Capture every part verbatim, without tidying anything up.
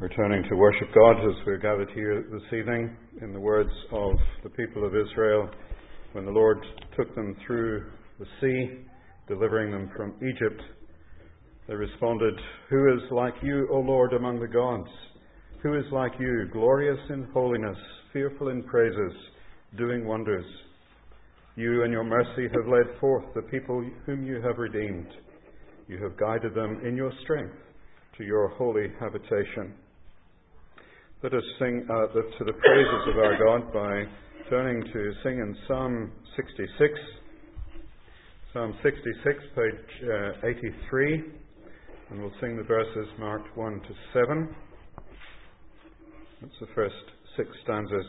Returning to worship God as we're gathered here this evening in the words of the people of Israel when the Lord took them through the sea, delivering them from Egypt. They responded, "Who is like you, O Lord, among the gods? Who is like you, glorious in holiness, fearful in praises, doing wonders? You in your mercy have led forth the people whom you have redeemed. You have guided them in your strength to your holy habitation." Let us sing uh, the, to the praises of our God by turning to sing in Psalm sixty-six. Psalm sixty-six, page uh, eighty-three. And we'll sing the verses marked one to seven. That's the first six stanzas.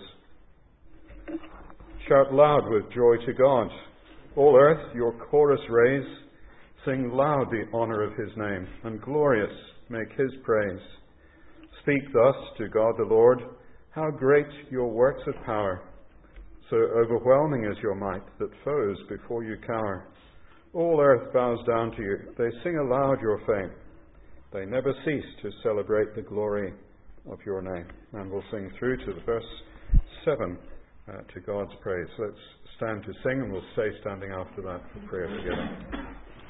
Shout loud with joy to God. All earth, your chorus raise. Sing loud the honour of his name, and glorious make his praise. Speak thus to God the Lord, how great your works of power. So overwhelming is your might that foes before you cower. All earth bows down to you. They sing aloud your fame. They never cease to celebrate the glory of your name. And we'll sing through to the verse seven uh, to God's praise. Let's stand to sing, and we'll stay standing after that for prayer together.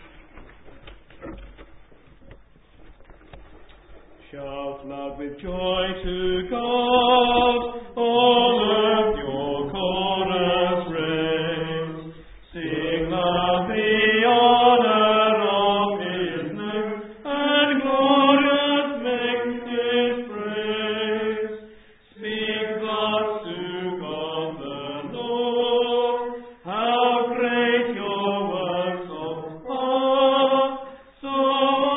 Shout loud with joy to God, all earth your chorus raise. Sing loud the honour of his name, and glorious make his praise. Speak thus to God the Lord, how great your works of power, so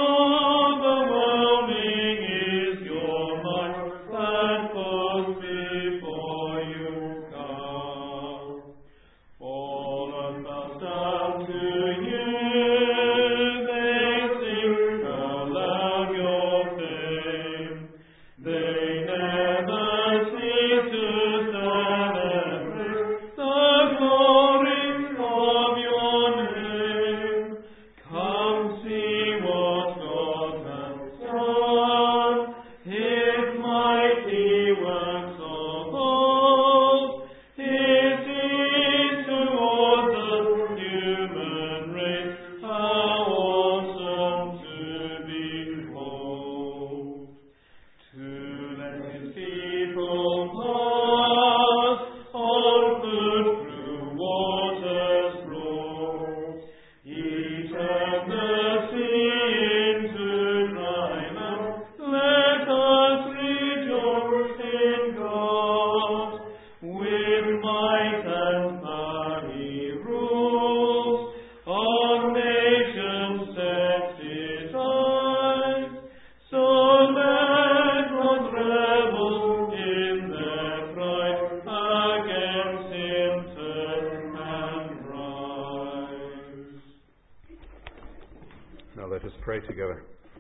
together.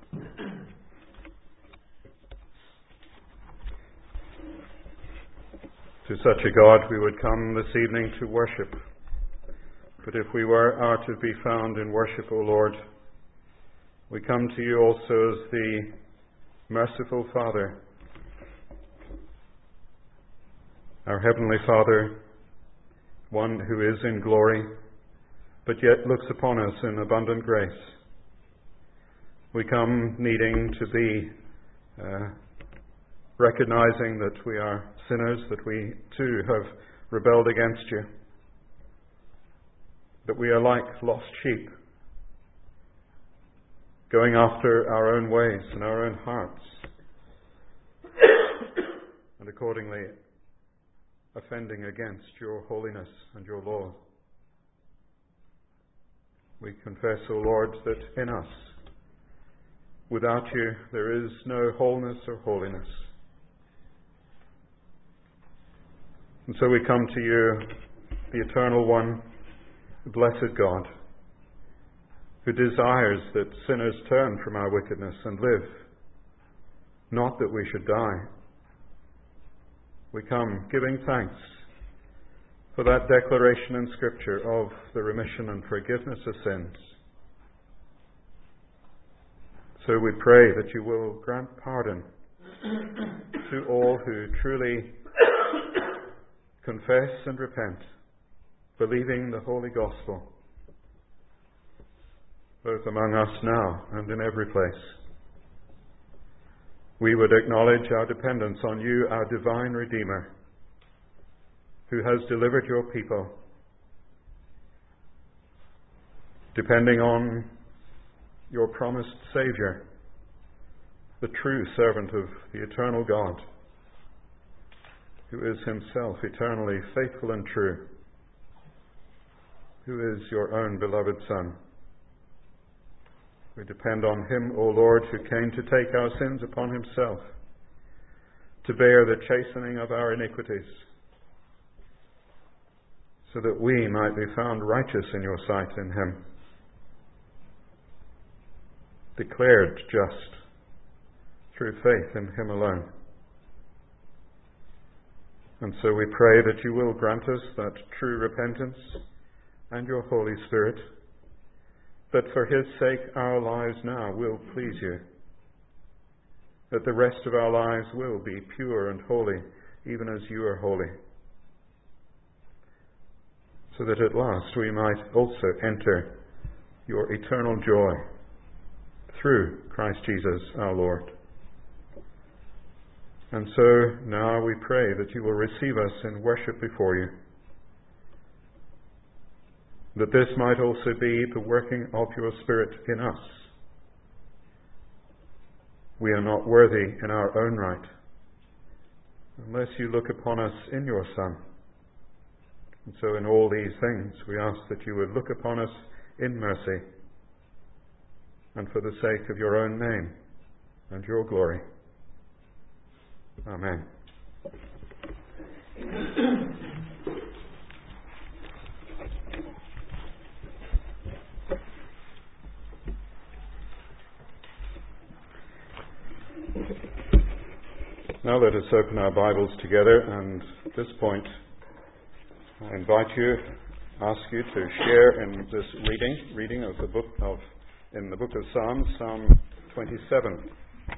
To such a God we would come this evening to worship. But if we were are to be found in worship, O Lord, we come to you also as the merciful Father, our Heavenly Father, one who is in glory, but yet looks upon us in abundant grace. We come needing to be uh, recognizing that we are sinners, that we too have rebelled against you, that we are like lost sheep, going after our own ways and our own hearts, and accordingly offending against your holiness and your law. We confess, O Lord, that in us, without you, there is no wholeness or holiness. And so we come to you, the Eternal One, the blessed God, who desires that sinners turn from our wickedness and live, not that we should die. We come giving thanks for that declaration in Scripture of the remission and forgiveness of sins. So we pray that you will grant pardon to all who truly confess and repent, believing the holy gospel, both among us now and in every place. We would acknowledge our dependence on you, our divine Redeemer, who has delivered your people, depending on your promised Saviour, the true servant of the eternal God, who is himself eternally faithful and true, who is your own beloved Son. We depend on him, O Lord, who came to take our sins upon himself, to bear the chastening of our iniquities, so that we might be found righteous in your sight in him, declared just through faith in him alone. And so we pray that you will grant us that true repentance and your Holy Spirit, that for his sake our lives now will please you, that the rest of our lives will be pure and holy, even as you are holy, so that at last we might also enter your eternal joy through Christ Jesus our Lord. And so now we pray that you will receive us in worship before you, that this might also be the working of your Spirit in us. We are not worthy in our own right, unless you look upon us in your Son. And so in all these things we ask that you would look upon us in mercy, and for the sake of your own name and your glory. Amen. Now let us open our Bibles together, and at this point I invite you, ask you to share in this reading, reading of the book of, in the book of Psalms, Psalm twenty-seven.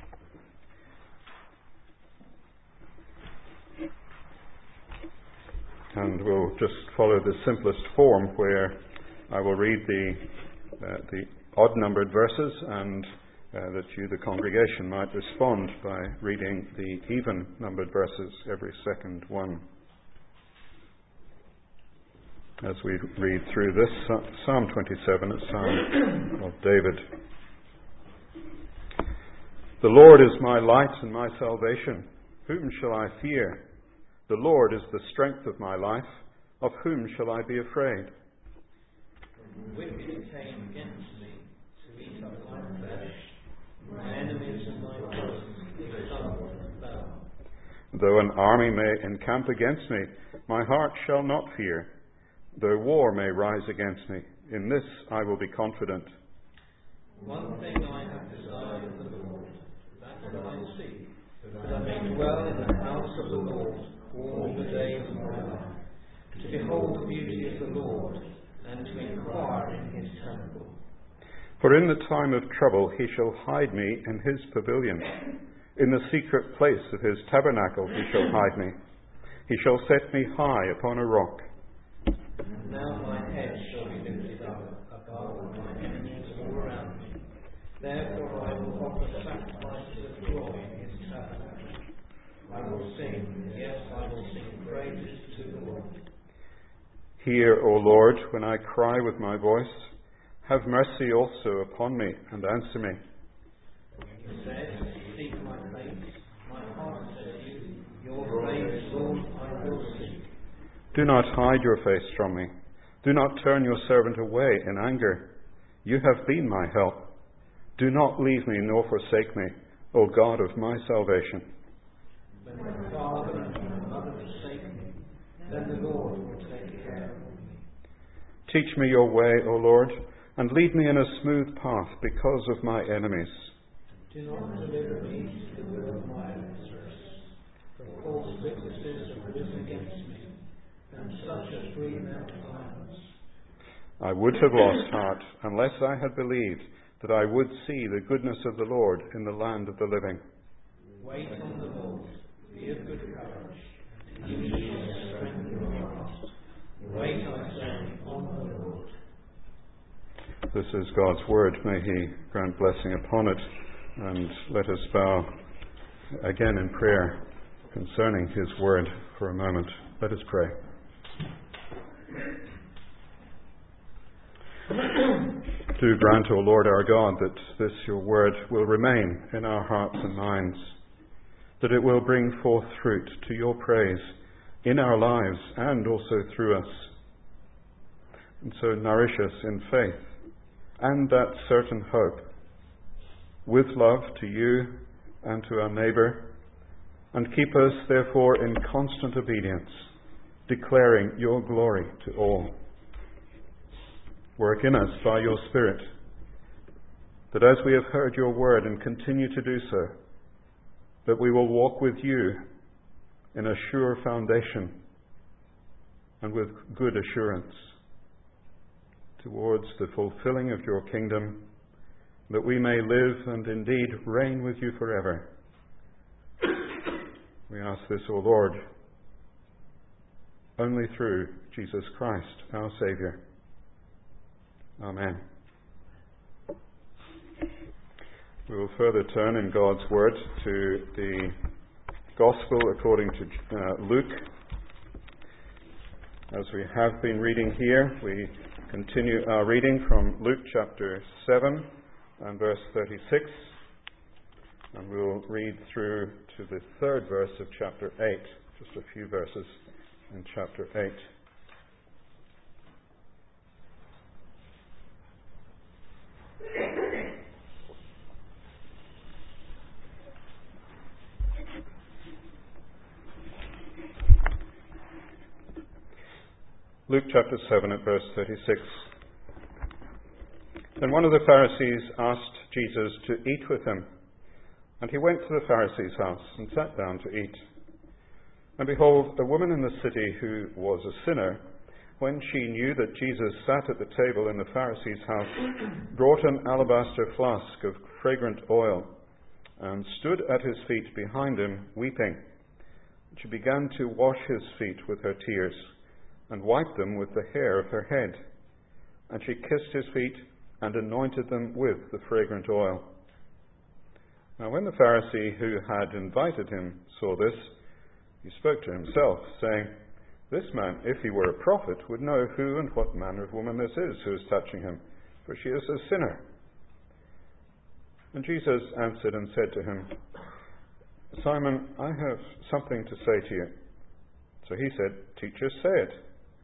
And we'll just follow the simplest form, where I will read the uh, the odd-numbered verses, and uh, that you, the congregation, might respond by reading the even-numbered verses, every second one. As we read through this, Psalm twenty-seven, a psalm of David. The Lord is my light and my salvation. Whom shall I fear? The Lord is the strength of my life. Of whom shall I be afraid? The wicked came against me to eat up my flesh. My enemies and my foes, they stumble and fell. Though an army may encamp against me, my heart shall not fear. Though war may rise against me, in this I will be confident. One thing I have desired of the Lord, that will I seek, that I may dwell in the house of the Lord all the days of my life, to behold the beauty of the Lord, and to inquire in his temple. For in the time of trouble he shall hide me in his pavilion. In the secret place of his tabernacle he shall hide me. He shall set me high upon a rock. And now my head shall be lifted up above my enemies all around me. Therefore I will offer sacrifices of joy in his tabernacle. I will sing, yes, I will sing praises to the Lord. Hear, O Lord, when I cry with my voice. Have mercy also upon me, and answer me. He said, seek my face. My heart says you, your face, Lord, I will seek. Do not hide your face from me. Do not turn your servant away in anger. You have been my help. Do not leave me nor forsake me, O God of my salvation. When my father and my mother forsake me, then the Lord will take care of me. Teach me your way, O Lord, and lead me in a smooth path because of my enemies. Do not deliver me to the will of my adversaries, for false witnesses have risen against me, and such as breathe out violence. I would have lost heart unless I had believed that I would see the goodness of the Lord in the land of the living. Wait on the This is God's word. May He grant blessing upon it. And let us bow again in prayer concerning His word for a moment. Let us pray. Do grant, O Lord our God, that this your word will remain in our hearts and minds, that it will bring forth fruit to your praise in our lives and also through us. And so nourish us in faith and that certain hope, with love to you and to our neighbour, and keep us therefore in constant obedience, declaring your glory to all. Work in us by your Spirit, that as we have heard your word and continue to do so, that we will walk with you in a sure foundation and with good assurance towards the fulfilling of your kingdom, that we may live and indeed reign with you forever. We ask this, O Lord, only through Jesus Christ, our Saviour. Amen. We will further turn in God's Word to the Gospel according to uh, Luke. As we have been reading here, we continue our reading from Luke chapter seven and verse thirty-six. And we'll read through to the third verse of chapter eight, just a few verses in chapter eight. Luke chapter seven at verse thirty-six. Then one of the Pharisees asked Jesus to eat with him. And he went to the Pharisee's house and sat down to eat. And behold, a woman in the city who was a sinner, when she knew that Jesus sat at the table in the Pharisee's house, brought an alabaster flask of fragrant oil and stood at his feet behind him, weeping. She began to wash his feet with her tears and wiped them with the hair of her head. And she kissed his feet and anointed them with the fragrant oil. Now when the Pharisee who had invited him saw this, he spoke to himself, saying, This man, if he were a prophet, would know who and what manner of woman this is who is touching him, for she is a sinner. And Jesus answered and said to him, Simon, I have something to say to you. So he said, Teacher, say it.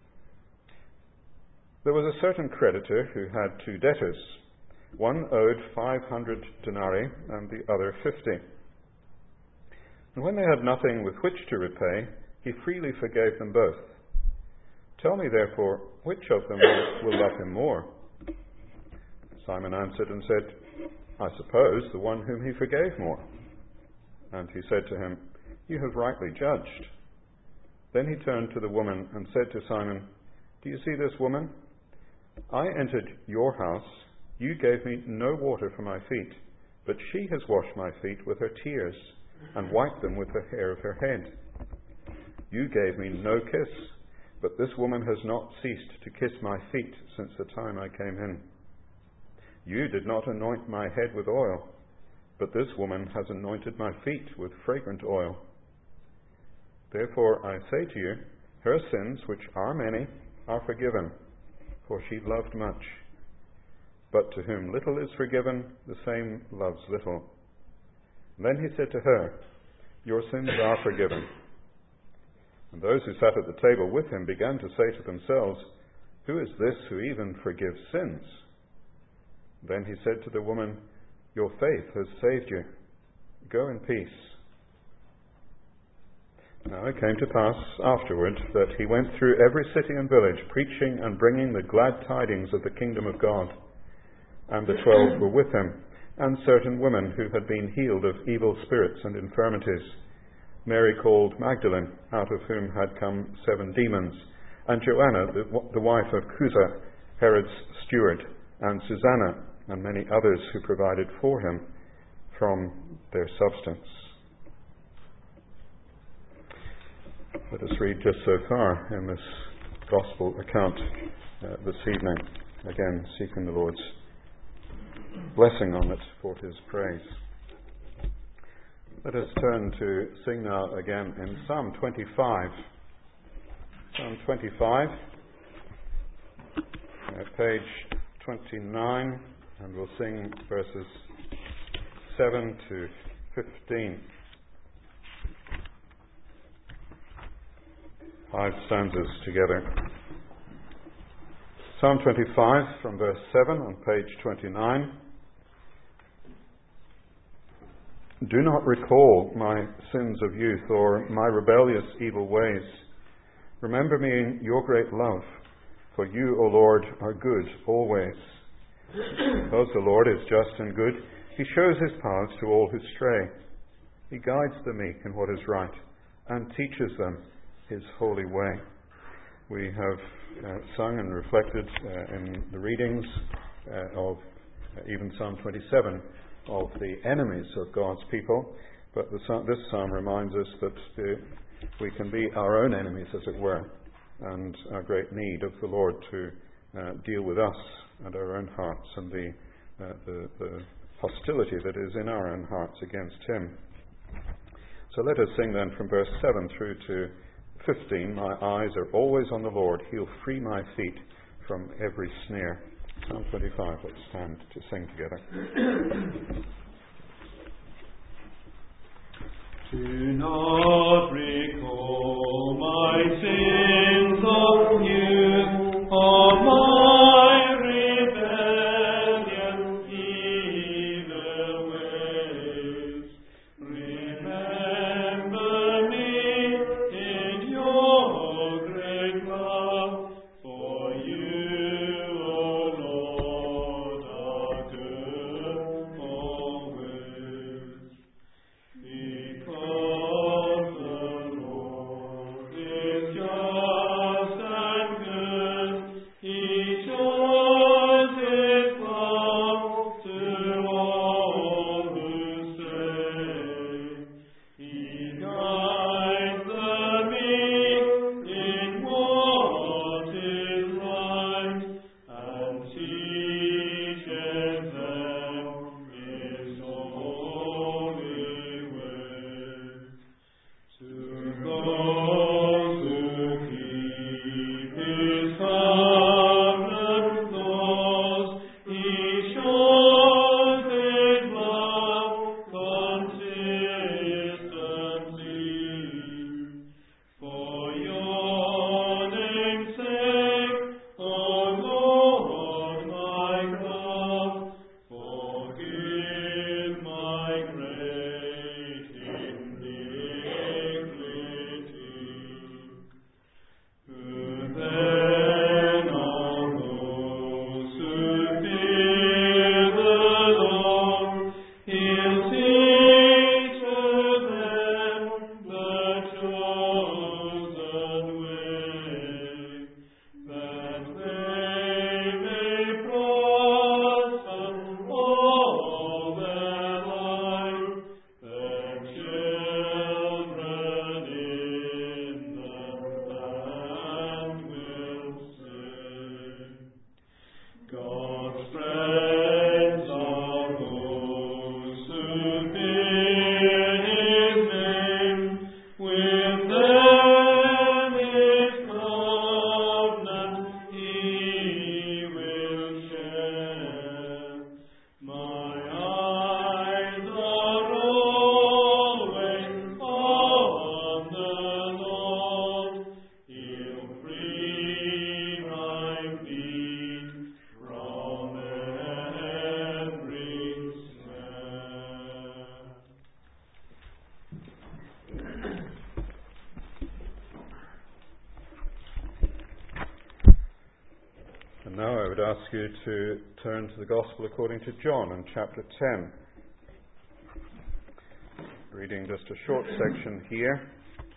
There was a certain creditor who had two debtors. One owed five hundred denarii and the other fifty. And when they had nothing with which to repay, he freely forgave them both. Tell me, therefore, which of them will, will love him more? Simon answered and said, I suppose the one whom he forgave more. And he said to him, You have rightly judged. Then he turned to the woman and said to Simon, Do you see this woman? I entered your house. You gave me no water for my feet, but she has washed my feet with her tears and wiped them with the hair of her head. You gave me no kiss, but this woman has not ceased to kiss my feet since the time I came in. You did not anoint my head with oil, but this woman has anointed my feet with fragrant oil. Therefore I say to you, her sins, which are many, are forgiven, for she loved much. But to whom little is forgiven, the same loves little. Then he said to her, Your sins are forgiven. And those who sat at the table with him began to say to themselves, Who is this who even forgives sins? Then he said to the woman, Your faith has saved you. Go in peace. Now it came to pass afterward that he went through every city and village, preaching and bringing the glad tidings of the kingdom of God. And the twelve were with him, and certain women who had been healed of evil spirits and infirmities. Mary called Magdalene, out of whom had come seven demons, and Joanna, the, the wife of Chuza, Herod's steward, and Susanna, and many others who provided for him from their substance. Let us read just so far in this Gospel account uh, this evening, again seeking the Lord's blessing on it for his praise. Let us turn to sing now again in Psalm twenty-five. Psalm twenty-five, uh, page twenty-nine, and we'll sing verses seven to fifteen. Five stanzas together. Psalm twenty-five from verse seven on page twenty-nine. Do not recall my sins of youth or my rebellious evil ways. Remember me in your great love, for you, O Lord, are good always. Because the Lord is just and good, he shows his paths to all who stray. He guides the meek in what is right and teaches them his holy way. We have uh, sung and reflected uh, in the readings uh, of uh, even Psalm twenty-seven of the enemies of God's people, but the, this psalm reminds us that the, we can be our own enemies, as it were, and our great need of the Lord to uh, deal with us and our own hearts and the, uh, the, the hostility that is in our own hearts against him. So let us sing then from verse seven through to fifteen. My eyes are always on the Lord. He'll free my feet from every snare. Psalm twenty-five, let's stand to sing together. Do not recall my sins of youth, or my rebellion, evil ways. Remember me in your great love, for you, O Lord, are good always. Because the Lord is just and good, he shows his love to all who stray. He guides the meek in what is right and teaches them his holy way. To those who keep his covenant laws, he shows his love consistency. For your name's sake, O Lord my God, forgive my great iniquity. Who then are those who fear the Lord? He'll teach to them the chosen way, that they may prosper all their life, their children in the land will say, God's friends are those who fear his name. With them his covenant he will share. My eyes are always on the Lord. He'll free my feet from every snare. And now I would ask you to turn to the Gospel according to John in chapter ten. Reading just a short section here.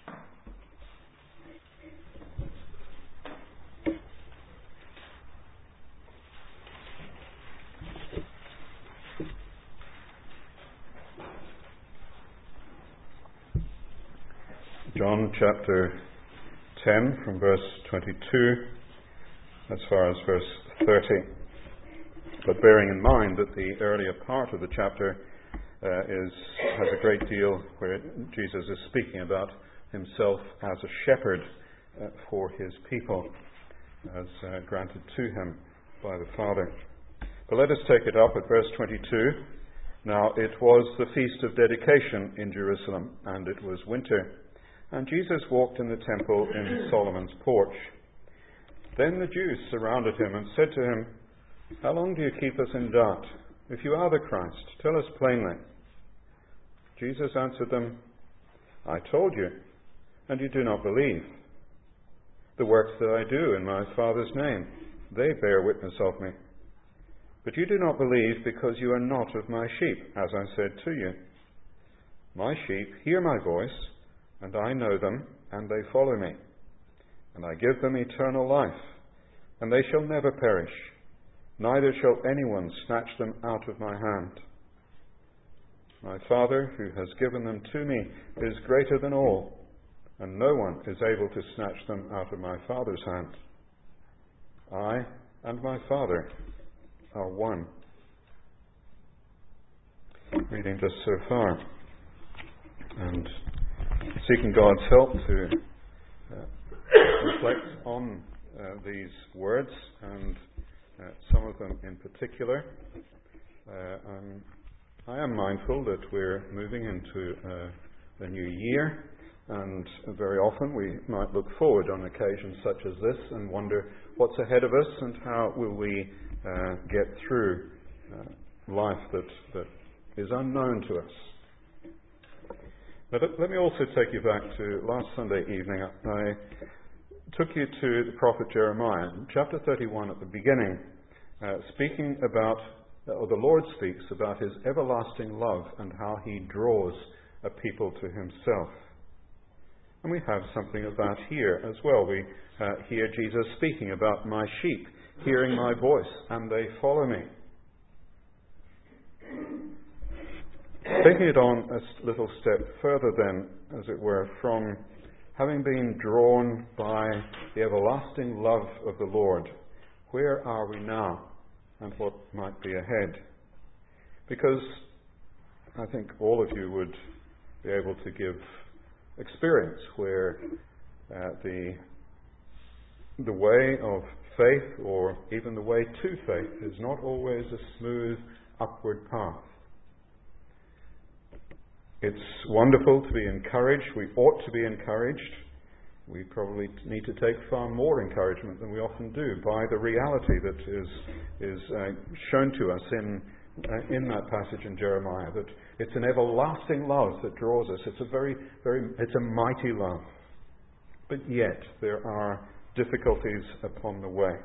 John chapter ten from verse twenty-two as far as verse thirty. But bearing in mind that the earlier part of the chapter uh, is has a great deal where Jesus is speaking about himself as a shepherd uh, for his people, as uh, granted to him by the Father. But let us take it up at verse twenty-two. Now it was the feast of dedication in Jerusalem, and it was winter, and Jesus walked in the temple in Solomon's porch. Then the Jews surrounded him and said to him, "How long do you keep us in doubt? If you are the Christ, tell us plainly." Jesus answered them, "I told you, and you do not believe. The works that I do in my Father's name, they bear witness of me. But you do not believe because you are not of my sheep, as I said to you. My sheep hear my voice, and I know them, and they follow me. And I give them eternal life, and they shall never perish, neither shall anyone snatch them out of my hand. My Father, who has given them to me, is greater than all, and no one is able to snatch them out of my Father's hand. I and my Father are one." Reading just so far, and seeking God's help to uh, reflect on uh, these words, and uh, some of them in particular. Uh, I'm, I am mindful that we're moving into uh, the new year, and very often we might look forward on occasions such as this and wonder what's ahead of us and how will we uh, get through uh, life that, that is unknown to us. But let me also take you back to last Sunday evening. I took you to the prophet Jeremiah, chapter thirty-one at the beginning, uh, speaking about, or the Lord speaks about his everlasting love and how he draws a people to himself. And we have something of that here as well. We uh, hear Jesus speaking about my sheep hearing my voice, and they follow me. Taking it on a little step further then, as it were, from having been drawn by the everlasting love of the Lord, where are we now and what might be ahead? Because I think all of you would be able to give experience where uh, the the way of faith, or even the way to faith, is not always a smooth upward path. It's wonderful to be encouraged. We ought to be encouraged. We probably need to take far more encouragement than we often do by the reality that is is uh, shown to us in uh, in that passage in Jeremiah, that it's an everlasting love that draws us. It's a very, very, it's a mighty love. But yet there are difficulties upon the way.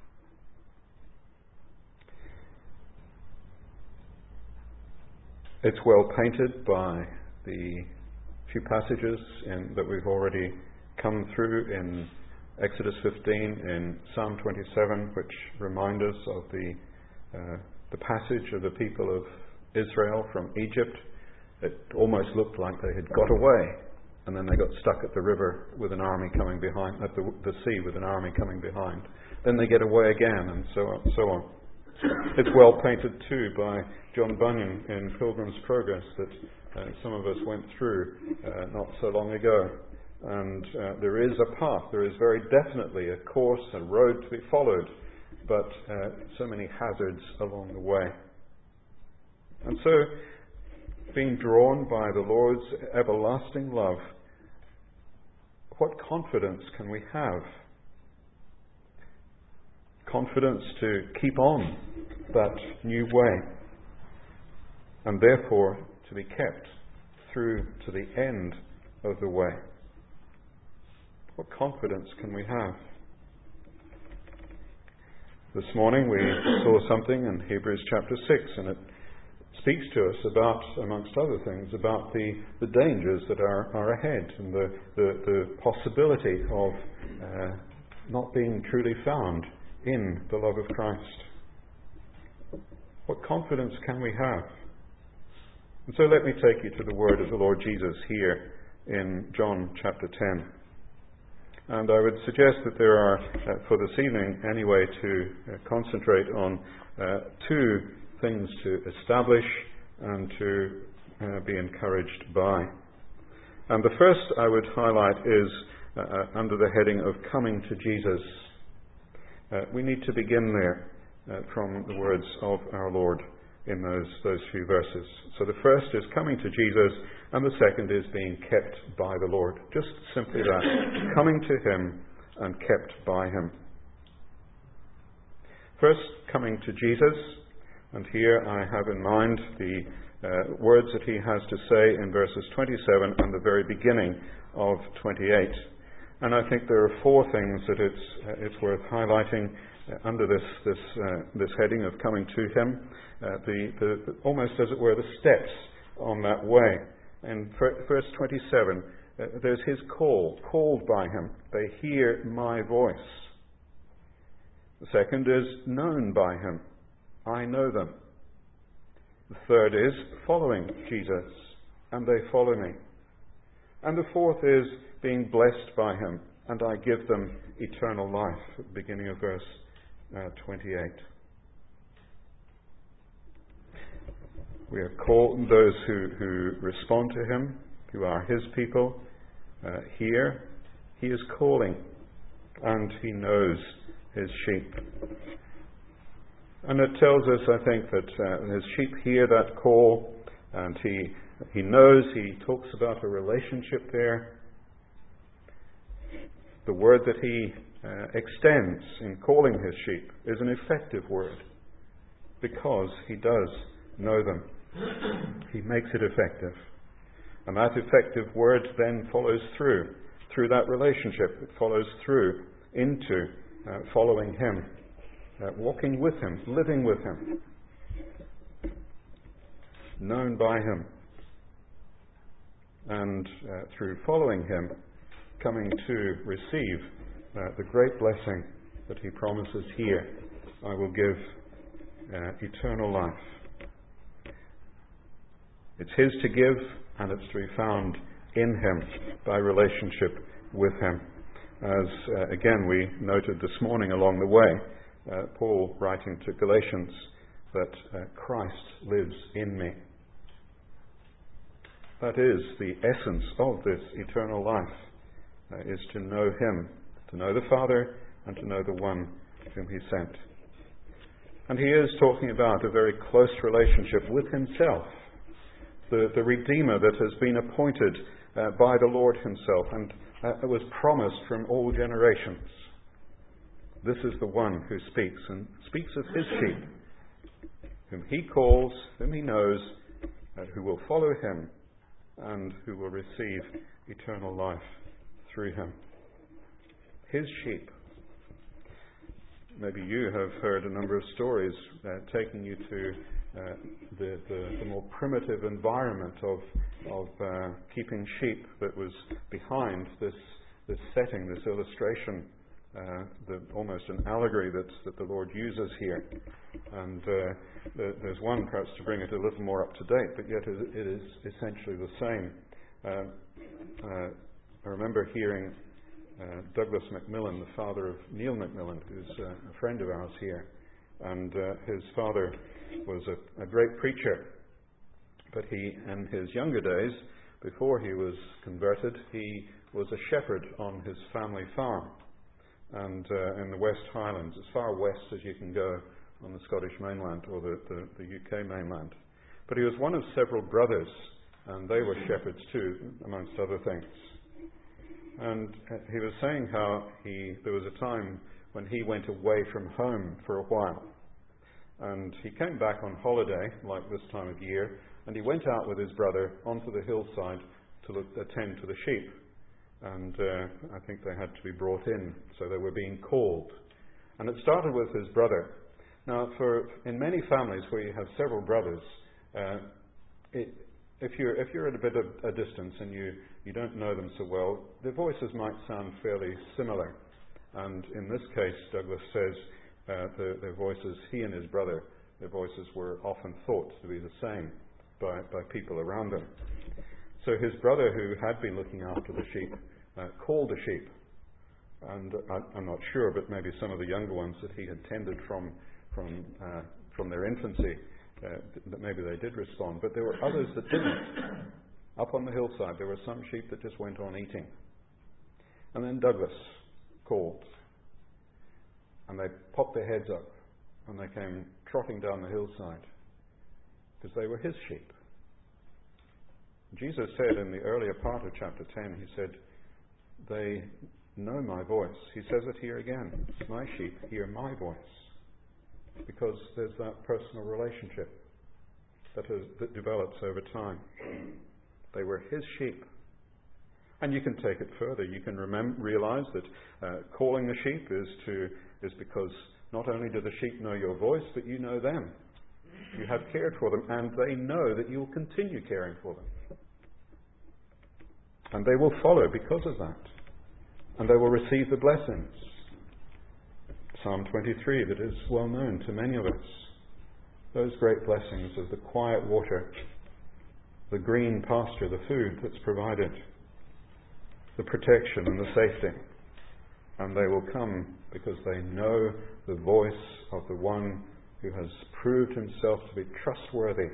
It's well painted by the few passages in, that we've already come through in Exodus fifteen, in Psalm twenty-seven, which remind us of the uh, the passage of the people of Israel from Egypt. It almost looked like they had got away, and then they got stuck at the river with an army coming behind, at the, the sea with an army coming behind. Then they get away again, and so on, so on. It's well painted too by John Bunyan in Pilgrim's Progress that uh, some of us went through uh, not so long ago. And uh, there is a path, there is very definitely a course, a road to be followed, but uh, so many hazards along the way. And so, being drawn by the Lord's everlasting love, what confidence can we have? Confidence to keep on that new way, and therefore to be kept through to the end of the way. What confidence can we have? This morning we saw something in Hebrews chapter six, and it speaks to us about, amongst other things, about the, the dangers that are, are ahead, and the, the, the possibility of uh, not being truly found in the love of Christ. What confidence can we have? And so let me take you to the word of the Lord Jesus here in John chapter ten. And I would suggest that there are, uh, for this evening anyway, to uh, concentrate on uh, two things to establish and to uh, be encouraged by. And the first I would highlight is uh, under the heading of coming to Jesus. Uh, we need to begin there uh, from the words of our Lord in those, those few verses. So the first is coming to Jesus, and the second is being kept by the Lord. Just simply that, coming to Him and kept by Him. First, coming to Jesus, and here I have in mind the uh, words that He has to say in verses twenty-seven and the very beginning of twenty-eight. And I think there are four things that it's uh, it's worth highlighting uh, under this this uh, this heading of coming to Him. Uh, the, the, the almost as it were the steps on that way. In verse twenty-seven, uh, there's His call, called by Him. They hear my voice. The second is known by Him. I know them. The third is following Jesus, and they follow me. And the fourth is being blessed by Him, and I give them eternal life, at the beginning of verse uh, twenty-eight. We are called, those who, who respond to Him, who are His people, uh, here, He is calling, and He knows His sheep. And it tells us, I think, that uh, His sheep hear that call, and He He knows, He talks about a relationship there. The word that He uh, extends in calling His sheep is an effective word, because He does know them. He makes it effective. And that effective word then follows through, through that relationship. It follows through into uh, following Him, uh, walking with Him, living with Him, known by Him, and uh, through following Him, coming to receive uh, the great blessing that He promises here. I will give uh, eternal life. It's His to give, and it's to be found in Him by relationship with Him. As uh, again we noted this morning along the way, uh, Paul writing to Galatians, that uh, Christ lives in me. That is the essence of this eternal life, uh, is to know Him, to know the Father, and to know the one whom He sent. And he is talking about a very close relationship with Himself, the, the Redeemer that has been appointed uh, by the Lord Himself and uh, was promised from all generations. This is the one who speaks, and speaks of His sheep, whom He calls, whom He knows, uh, who will follow Him, and who will receive eternal life through Him. His sheep. Maybe you have heard a number of stories uh, taking you to uh, the, the, the more primitive environment of, of uh, keeping sheep that was behind this, this setting, this illustration, uh, the, almost an allegory that's, that the Lord uses here. And uh, the, there's one, perhaps to bring it a little more up to date, but yet it, it is essentially the same. Uh, uh, I remember hearing Uh, Douglas Macmillan, the father of Neil Macmillan, who's uh, a friend of ours here. And uh, his father was a, a great preacher. But he, in his younger days, before he was converted, he was a shepherd on his family farm. And uh, in the West Highlands, as far west as you can go on the Scottish mainland or the, the, the U K mainland. But he was one of several brothers, and they were shepherds too, amongst other things. And he was saying how he there was a time when he went away from home for a while. And he came back on holiday, like this time of year, and he went out with his brother onto the hillside to look, attend to the sheep. And uh, I think they had to be brought in, so they were being called. And it started with his brother. Now, for in many families where you have several brothers, uh, it, if you're if you're at a bit of a distance and you you don't know them so well, their voices might sound fairly similar. And in this case, Douglas says uh, the, their voices, he and his brother, their voices were often thought to be the same by, by people around them. So his brother, who had been looking after the sheep, uh, called the sheep. And I, I'm not sure, but maybe some of the younger ones that he had tended from from uh, from their infancy, uh, that maybe they did respond, but there were others that didn't. Up on the hillside, there were some sheep that just went on eating. And then Douglas called, and they popped their heads up, and they came trotting down the hillside, because they were his sheep. Jesus said in the earlier part of chapter ten, he said, they know my voice. He says it here again. My sheep hear my voice. Because there's that personal relationship that, is, that develops over time. They were his sheep. And you can take it further. You can remem- realize that uh, calling the sheep is to is because not only do the sheep know your voice, but you know them. You have cared for them, and they know that you will continue caring for them. And they will follow because of that. And they will receive the blessings. Psalm twenty-three, that is well known to many of us. Those great blessings of the quiet water, the green pasture, the food that's provided, the protection and the safety. And they will come because they know the voice of the one who has proved himself to be trustworthy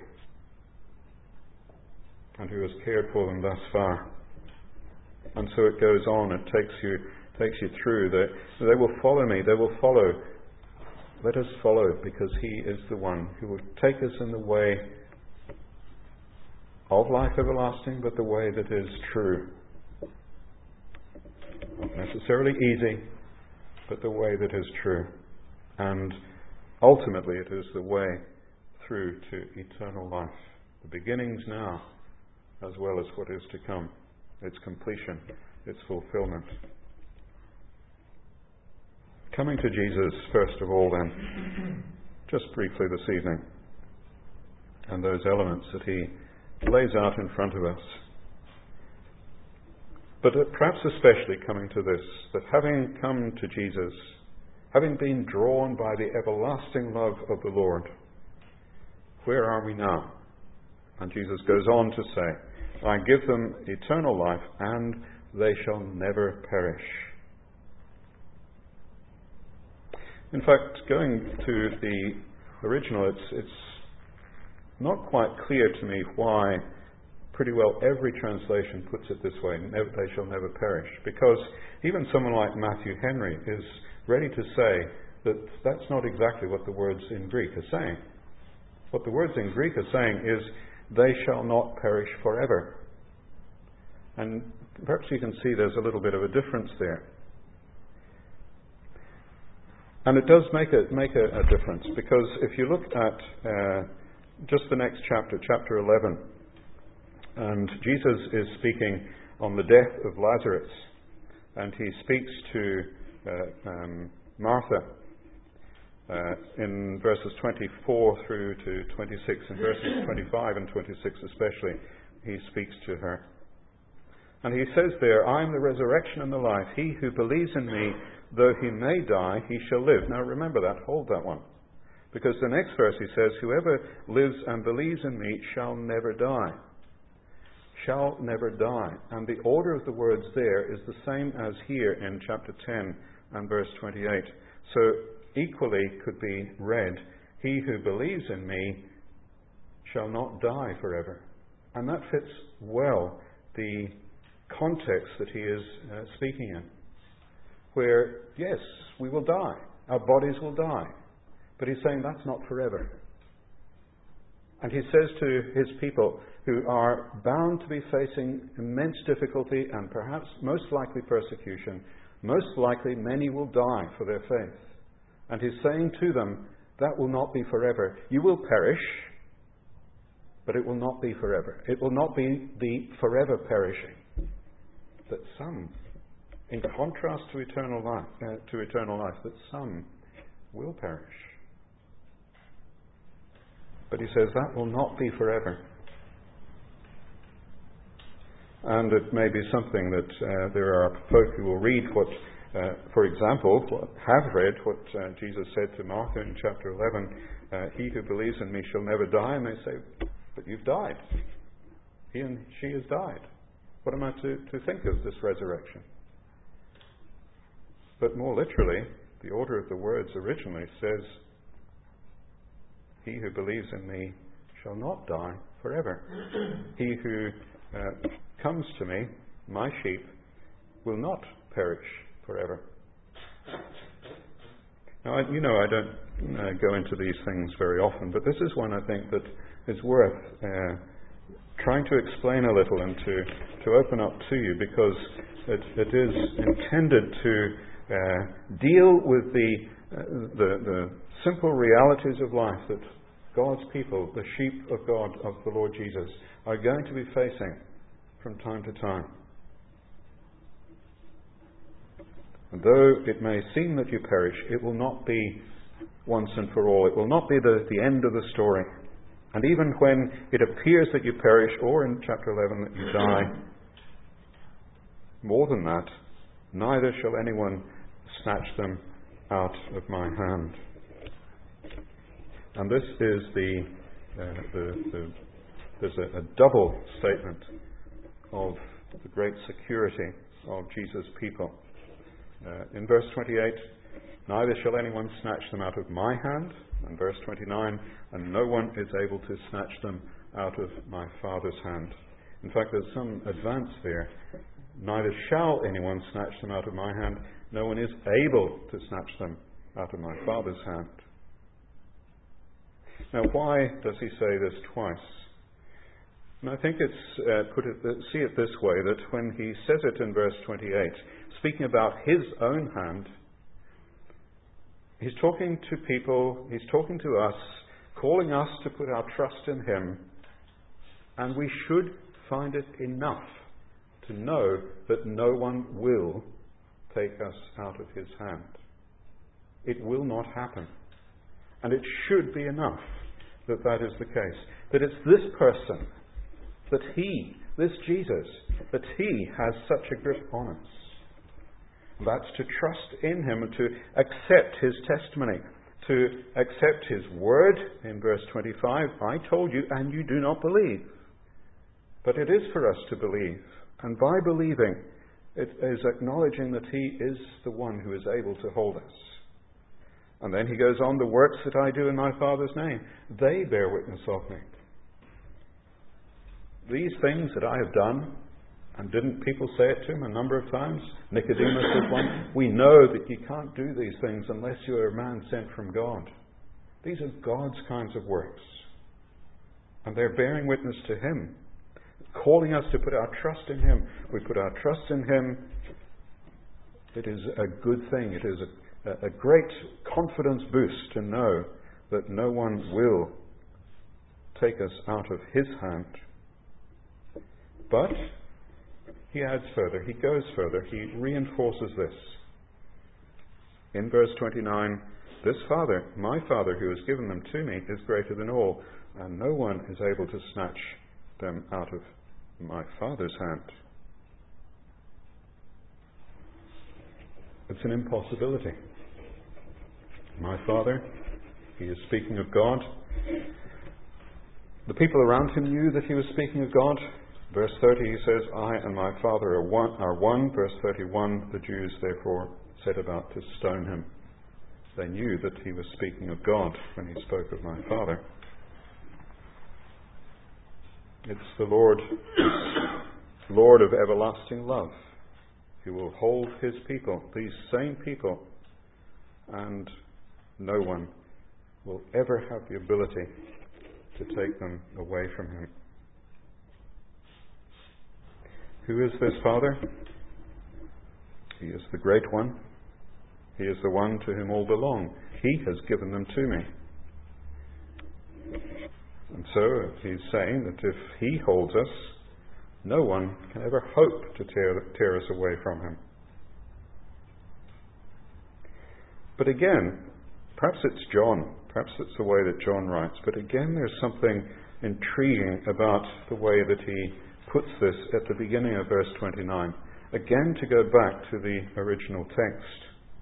and who has cared for them thus far. And so it goes on, it takes you takes you through. They, they will follow me, they will follow. Let us follow, because he is the one who will take us in the way of life everlasting, but the way that is true. Not necessarily easy, but the way that is true. And ultimately it is the way through to eternal life. The beginnings now, as well as what is to come. Its completion, its fulfillment. Coming to Jesus, first of all then, just briefly this evening, and those elements that he lays out in front of us. But perhaps especially coming to this, that having come to Jesus, having been drawn by the everlasting love of the Lord, where are we now? And Jesus goes on to say, I give them eternal life, and they shall never perish. In fact, going to the original, it's, it's not quite clear to me why pretty well every translation puts it this way, never, they shall never perish. Because even someone like Matthew Henry is ready to say that that's not exactly what the words in Greek are saying. What the words in Greek are saying is, they shall not perish forever. And perhaps you can see there's a little bit of a difference there. And it does make a, make a, a difference, because if you look at uh, just the next chapter, chapter eleven, and Jesus is speaking on the death of Lazarus, and he speaks to uh, um, Martha uh, in verses twenty-four through to twenty-six, and verses twenty-five and twenty-six especially, he speaks to her. And he says there, I am the resurrection and the life. He who believes in me, though he may die, he shall live. Now remember that, hold that one. Because the next verse he says, whoever lives and believes in me shall never die. Shall never die. And the order of the words there is the same as here in chapter ten and verse twenty-eight. So equally could be read, he who believes in me shall not die forever. And that fits well the context that he is uh, speaking in. Where, yes, we will die. Our bodies will die. But he's saying that's not forever. And he says to his people who are bound to be facing immense difficulty and perhaps most likely persecution, most likely many will die for their faith. And he's saying to them, that will not be forever. You will perish, but it will not be forever. It will not be the forever perishing. That some, in contrast to eternal life, uh, to eternal life, that some will perish. But he says that will not be forever. And it may be something that uh, there are folk who will read what, uh, for example, have read what uh, Jesus said to Martha in chapter eleven, uh, he who believes in me shall never die, and they say, but you've died. He and she has died. What am I to, to think of this resurrection? But more literally, the order of the words originally says, he who believes in me shall not die forever. He who uh, comes to me, my sheep, will not perish forever. Now, I, you know, I don't uh, go into these things very often, but this is one I think that is worth uh, trying to explain a little and to, to open up to you, because it, it is intended to uh, deal with the, uh, the, the simple realities of life that God's people, the sheep of God, of the Lord Jesus, are going to be facing from time to time. And though it may seem that you perish, it will not be once and for all. It will not be the, the end of the story. And even when it appears that you perish, or in chapter eleven that you die, more than that, neither shall anyone snatch them out of my hand. And this is the, uh, the, the there's a, a double statement of the great security of Jesus' people. Uh, in verse twenty-eight, neither shall anyone snatch them out of my hand. And verse twenty-nine, and no one is able to snatch them out of my Father's hand. In fact, there's some advance there. Neither shall anyone snatch them out of my hand. No one is able to snatch them out of my Father's hand. Now, why does he say this twice? And I think it's uh, put it, uh, see it this way, that when he says it in verse twenty-eight, speaking about his own hand, he's talking to people, he's talking to us, calling us to put our trust in him, and we should find it enough to know that no one will take us out of his hand. It will not happen. And it should be enough that that is the case. That it's this person, that he, this Jesus, that he has such a grip on us. That's to trust in him and to accept his testimony, to accept his word in verse twenty-five, I told you and you do not believe. But it is for us to believe. And by believing, it is acknowledging that he is the one who is able to hold us. And then he goes on, the works that I do in my Father's name, they bear witness of me. These things that I have done, and didn't people say it to him a number of times? Nicodemus is one. We know that you can't do these things unless you are a man sent from God. These are God's kinds of works. And they're bearing witness to him, calling us to put our trust in him. We put our trust in him. It is a good thing. It is a, a great confidence boost to know that no one will take us out of his hand. But he adds further, he goes further, he reinforces this. In verse twenty-nine, this Father, my Father who has given them to me, is greater than all, and no one is able to snatch them out of my Father's hand. It's an impossibility. My Father, he is speaking of God. The people around him knew that he was speaking of God. Verse thirty, he says, I and my Father are one. Are one. Verse thirty-one, the Jews therefore set about to stone him. They knew that he was speaking of God when he spoke of my Father. It's the Lord, Lord of everlasting love, who will hold his people, these same people, and no one will ever have the ability to take them away from him. Who is this Father? He is the great one. He is the one to whom all belong. He has given them to me. And so he's saying that if he holds us, no one can ever hope to tear, tear us away from him. But again, perhaps it's John, perhaps it's the way that John writes, but again there's something intriguing about the way that he puts this at the beginning of verse twenty-nine. Again, to go back to the original text.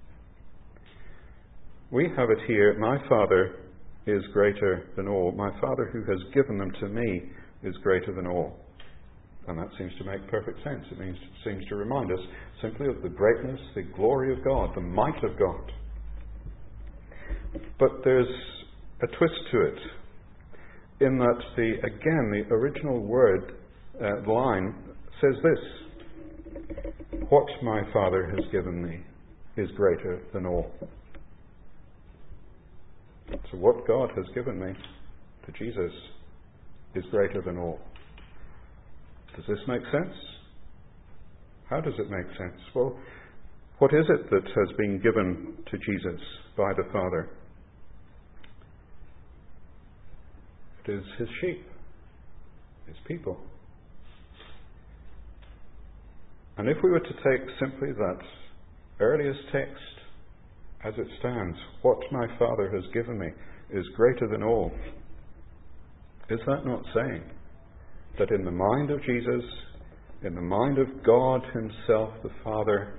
We have it here, my Father is greater than all. My Father who has given them to me is greater than all. And that seems to make perfect sense. It means, seems to remind us simply of the greatness, the glory of God, the might of God. But there's a twist to it, in that the again the original word uh, line says this: "What my Father has given me is greater than all." So what God has given me, to Jesus, is greater than all. Does this make sense? How does it make sense? Well, what is it that has been given to Jesus by the Father? It is his sheep, his people. And if we were to take simply that earliest text as it stands, "What my Father has given me is greater than all," is that not saying that in the mind of Jesus, in the mind of God himself, the Father,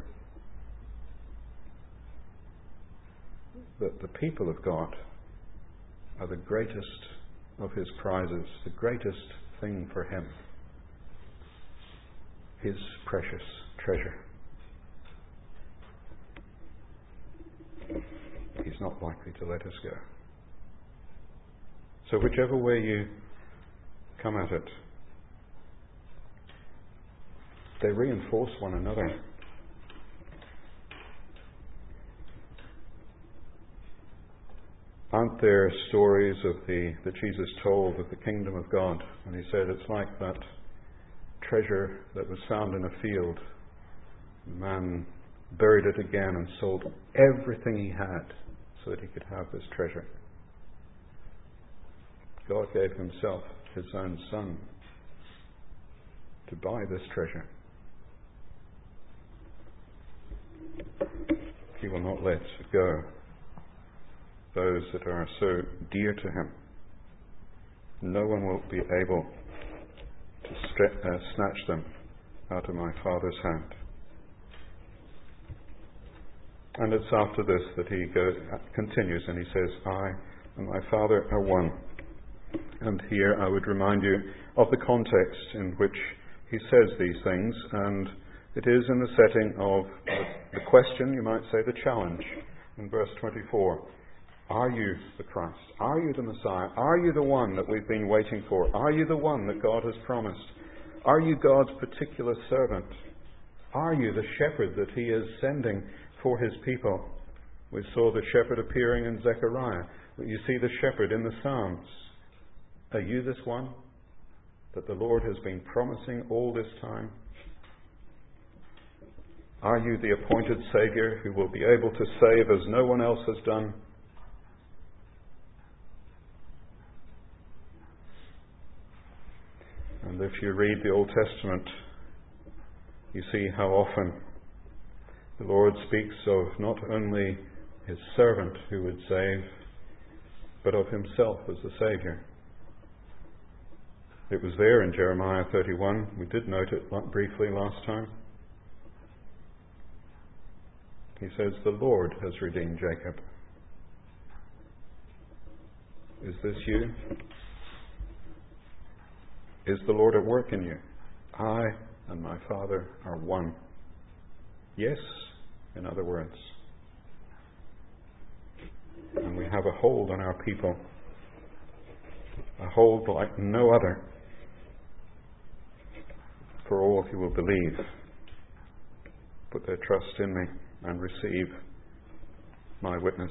that the people of God are the greatest of his prizes, the greatest thing for him, his precious treasure? He's not likely to let us go. So whichever way you come at it, they reinforce one another. Aren't there stories of the that Jesus told of the kingdom of God? And he said it's like that treasure that was found in a field. The man buried it again and sold everything he had so that he could have this treasure. God gave himself, his own Son, to buy this treasure. He will not let go those that are so dear to him. No one will be able to stre- uh, snatch them out of my Father's hand. And it's after this that he goes, continues and he says, "I and my Father are one." And here I would remind you of the context in which he says these things, and it is in the setting of the question, you might say the challenge, in verse twenty-four. Are you the Christ? Are you the Messiah? Are you the one that we've been waiting for? Are you the one that God has promised? Are you God's particular servant? Are you the shepherd that he is sending for his people? We saw the shepherd appearing in Zechariah. You see the shepherd in the Psalms. Are you this one that the Lord has been promising all this time? Are you the appointed Saviour who will be able to save as no one else has done? And if you read the Old Testament, you see how often the Lord speaks of not only his servant who would save, but of himself as the Saviour. It was there in Jeremiah thirty-one. We did note it briefly last time. He says, "The Lord has redeemed Jacob." Is this you? Is the Lord at work in you? I and my Father are one. Yes, in other words. And we have a hold on our people. A hold like no other for all who will believe, put their trust in me and receive my witness.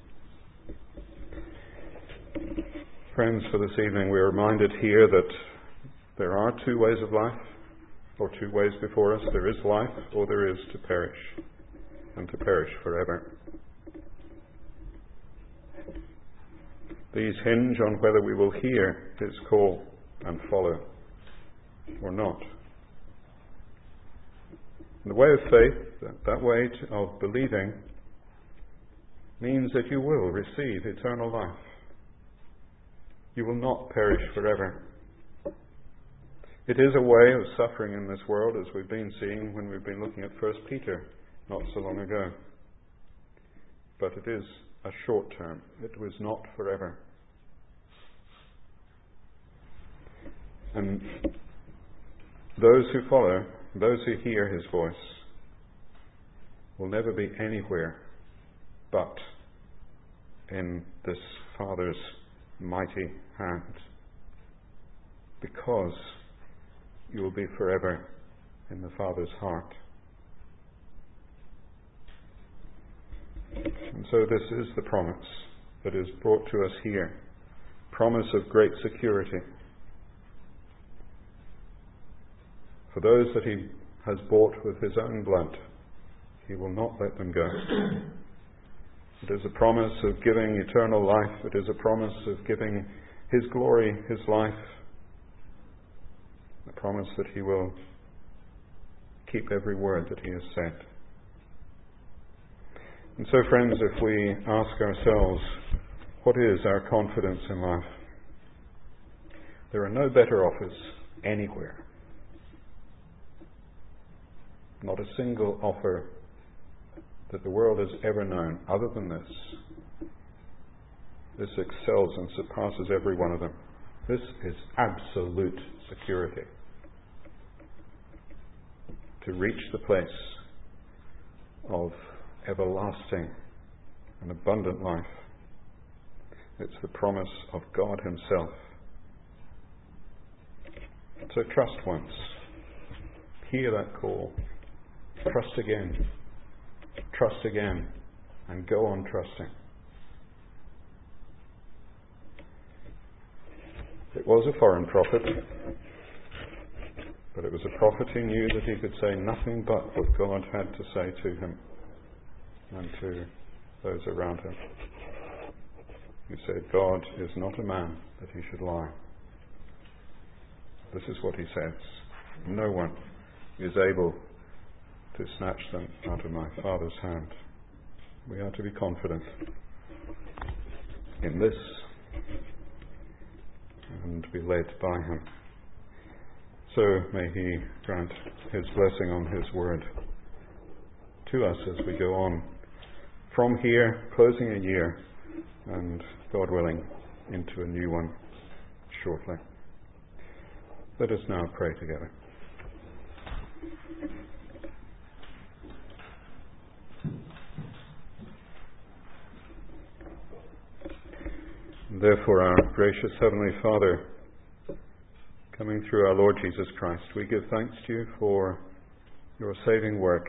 Friends, for this evening we are reminded here that there are two ways of life, or two ways before us. There is life, or there is to perish, and to perish forever. These hinge on whether we will hear his call and follow or not. The way of faith, that, that way to, of believing, means that you will receive eternal life. You will not perish forever. It is a way of suffering in this world, as we've been seeing when we've been looking at First Peter not so long ago. But it is a short term. It was not forever. And those who follow, those who hear his voice, will never be anywhere but in this Father's mighty hand, because you will be forever in the Father's heart. And so this is the promise that is brought to us here. Promise of great security. For those that he has bought with his own blood, he will not let them go. It is a promise of giving eternal life. It is a promise of giving his glory, his life. A promise that he will keep every word that he has said. And so, friends, if we ask ourselves, what is our confidence in life? There are no better offers anywhere. Not a single offer that the world has ever known other than this. This excels and surpasses every one of them. This is absolute security. To reach the place of everlasting and abundant life. It's the promise of God himself. So trust once. Hear that call. Trust again. Trust again. And go on trusting. It was a foreign prophet, but it was a prophet who knew that he could say nothing but what God had to say to him and to those around him. He said, God is not a man that he should lie. This is what he says. No one is able to snatch them out of my Father's hand. We are to be confident in this and be led by him. So may he grant his blessing on his word to us as we go on from here, closing a year, and God willing, into a new one shortly. Let us now pray together. Therefore, our gracious Heavenly Father, coming through our Lord Jesus Christ, we give thanks to you for your saving work,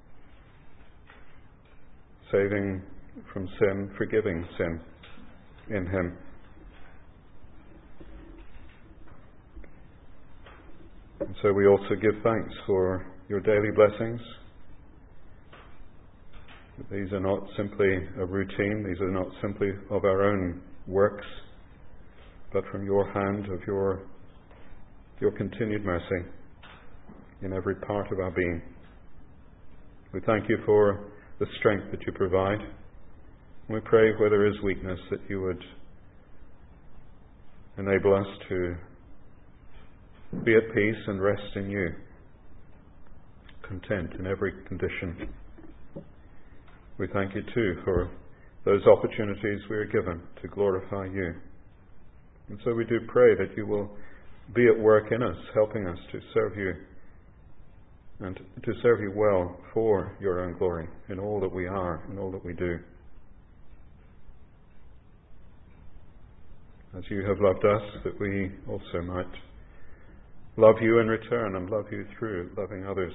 saving from sin, forgiving sin in him. And so we also give thanks for your daily blessings. These are not simply a routine, these are not simply of our own works, but from your hand, of your your continued mercy in every part of our being. We thank you for the strength that you provide. We pray where there is weakness that you would enable us to be at peace and rest in you, content in every condition. We thank you too for those opportunities we are given to glorify you. And so we do pray that you will be at work in us, helping us to serve you and to serve you well for your own glory in all that we are and all that we do. As you have loved us, that we also might love you in return and love you through loving others,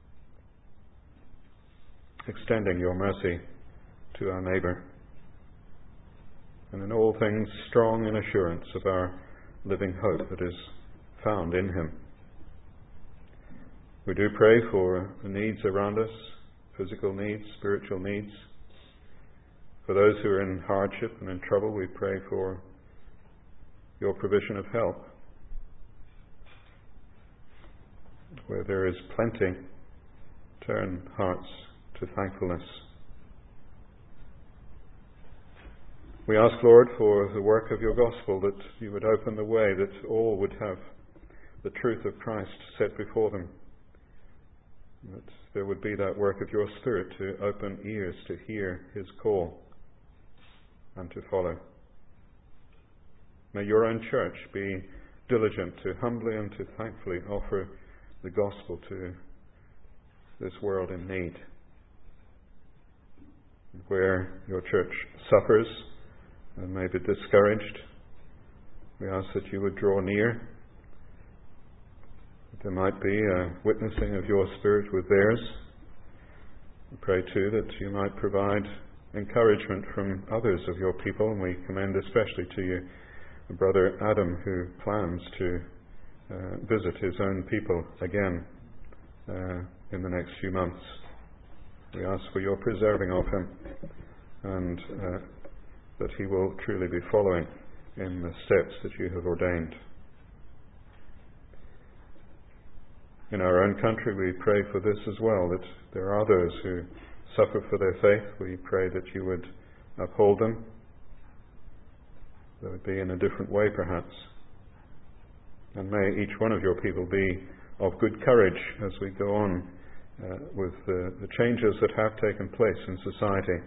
extending your mercy to our neighbour, and in all things strong in assurance of our living hope that is found in him. We do pray for the needs around us, physical needs, spiritual needs. For those who are in hardship and in trouble, we pray for your provision of help. Where there is plenty, turn hearts to thankfulness. We ask, Lord, for the work of your gospel, that you would open the way, that all would have the truth of Christ set before them. That there would be that work of your Spirit to open ears to hear his call and to follow. May your own church be diligent to humbly and to thankfully offer the gospel to this world in need. Where your church suffers and may be discouraged, We ask that you would draw near, that there might be a witnessing of your Spirit with theirs. We pray too that you might provide encouragement from others of your people, and we commend especially to you Brother Adam, who plans to uh, visit his own people again uh, in the next few months. We ask for your preserving of him, and uh, that he will truly be following in the steps that you have ordained. In our own country, we pray for this as well, that there are those who suffer for their faith. We pray that you would uphold them, though it be in a different way perhaps. And may each one of your people be of good courage as we go on uh, with the, the changes that have taken place in society.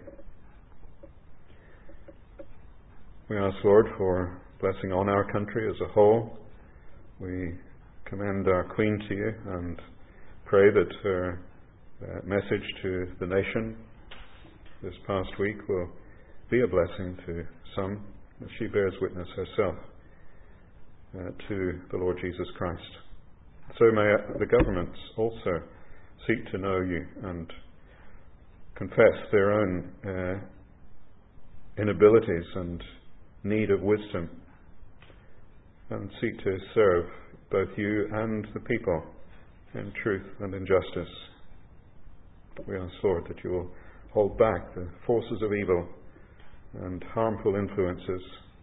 We ask, Lord, for blessing on our country as a whole. We commend our Queen to you and pray that her uh, message to the nation this past week will be a blessing to some, as she bears witness herself uh, to the Lord Jesus Christ. So may the governments also seek to know you and confess their own uh, inabilities and need of wisdom, and seek to serve both you and the people in truth and in justice. We ask, Lord, that you will hold back the forces of evil and harmful influences,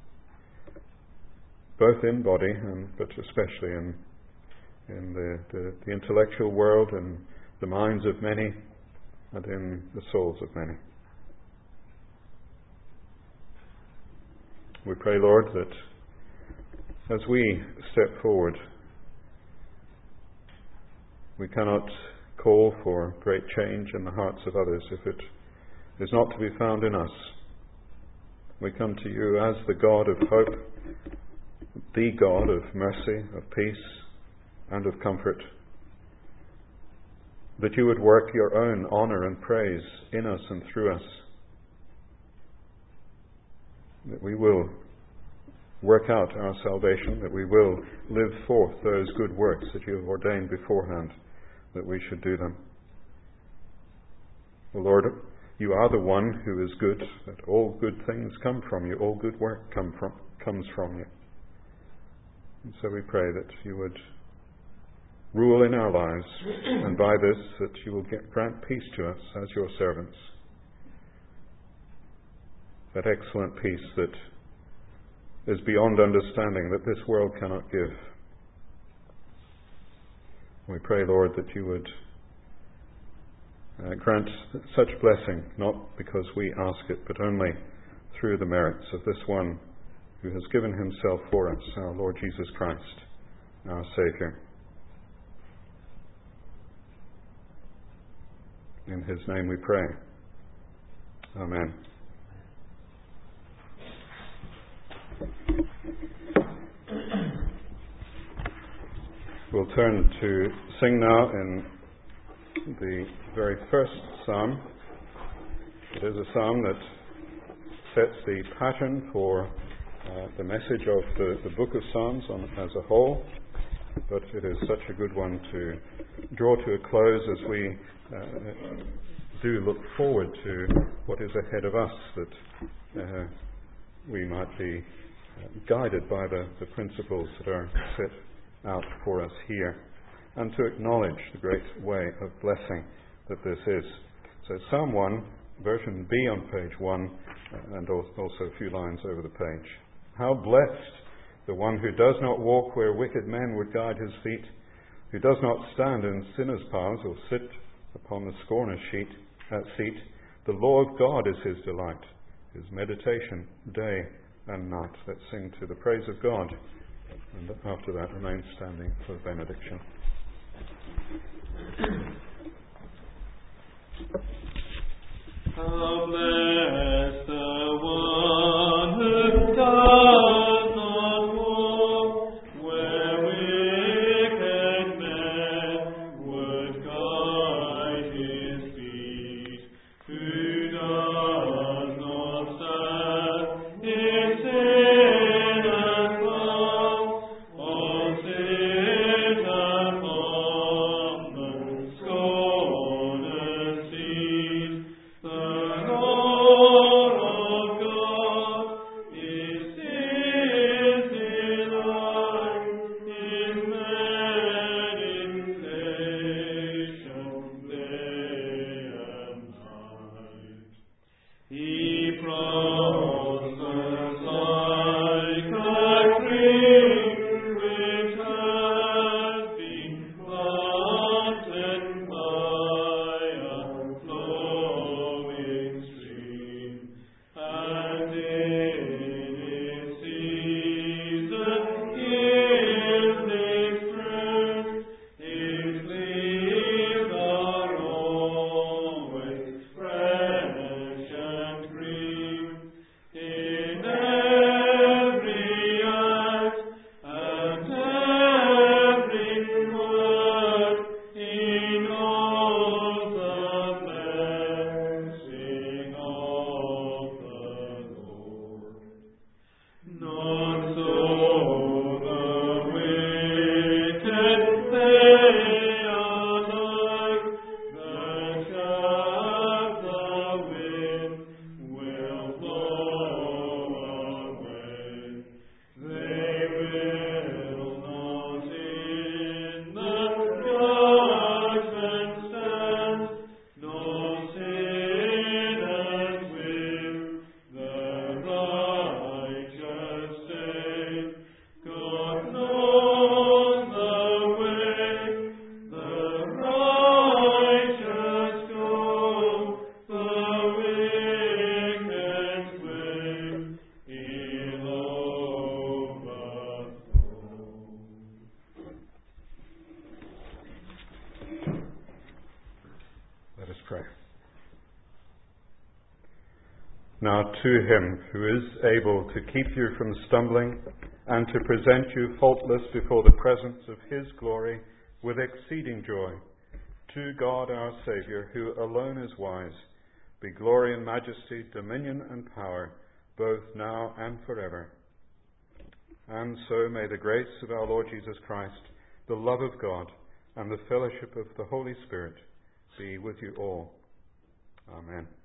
both in body and but especially in in the, the, the intellectual world and the minds of many and in the souls of many. We pray, Lord, that as we step forward, we cannot call for great change in the hearts of others if it is not to be found in us. We come to you as the God of hope, the God of mercy, of peace, and of comfort, that you would work your own honour and praise in us and through us, that we will work out our salvation, that we will live forth those good works that you have ordained beforehand that we should do them. O Lord, you are the one who is good, that all good things come from you, all good work come from, comes from you. And so we pray that you would rule in our lives, and by this that you will get, grant peace to us as your servants. That excellent peace that is beyond understanding, that this world cannot give. We pray, Lord, that you would uh, grant such blessing, not because we ask it, but only through the merits of this one who has given himself for us, our Lord Jesus Christ, our Saviour. In his name we pray. Amen. We'll turn to sing now in the very first psalm. It is a psalm that sets the pattern for uh, the message of the, the book of Psalms on, as a whole, but it is such a good one to draw to a close as we uh, do look forward to what is ahead of us, that uh, we might be uh, guided by the, the principles that are set out for us here, and to acknowledge the great way of blessing that this is. So Psalm one, version B on page one, uh, and also a few lines over the page. How blessed the one who does not walk where wicked men would guide his feet, who does not stand in sinners' paths or sit upon the scorner's seat, uh, seat. The law of God is his delight, his meditation day and night. Let's sing to the praise of God, and after that remain standing for the benediction. How blessed the one who does not walk where wicked men would guide his feet, who does not stand in sinners' paths, pray. Now to him who is able to keep you from stumbling and to present you faultless before the presence of his glory with exceeding joy, to God our Saviour, who alone is wise, be glory and majesty, dominion and power, both now and forever. And so may the grace of our Lord Jesus Christ, the love of God, and the fellowship of the Holy Spirit be with you all. Amen.